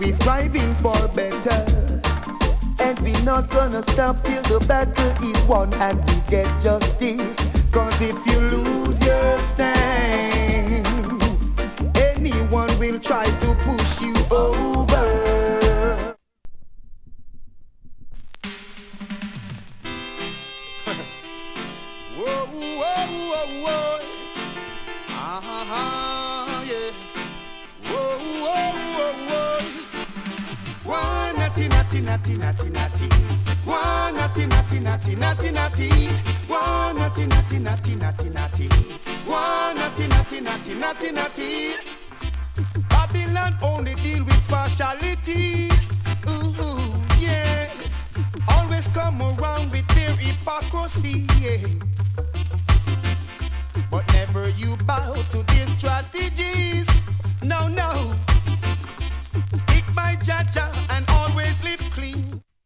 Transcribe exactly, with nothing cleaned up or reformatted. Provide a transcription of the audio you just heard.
we striving for better. And we not gonna stop till the battle is won and we get justice. Cause if you lose your stand, anyone will try to push you over. Whoa, whoa, whoa, whoa. Ah, yeah. Whoa, whoa, whoa, whoa. One natty, natty, natty, natty, natty. One natty, natty, natty, natty, natty. One natty, natty, natty, natty, natty. One natty, natty, natty, natty, natty. Babylon only deal with partiality. Ooh, yes. Always come around with their hypocrisy. Yeah. But never you bow to their strategies. No, no. Stick by Jaja and always live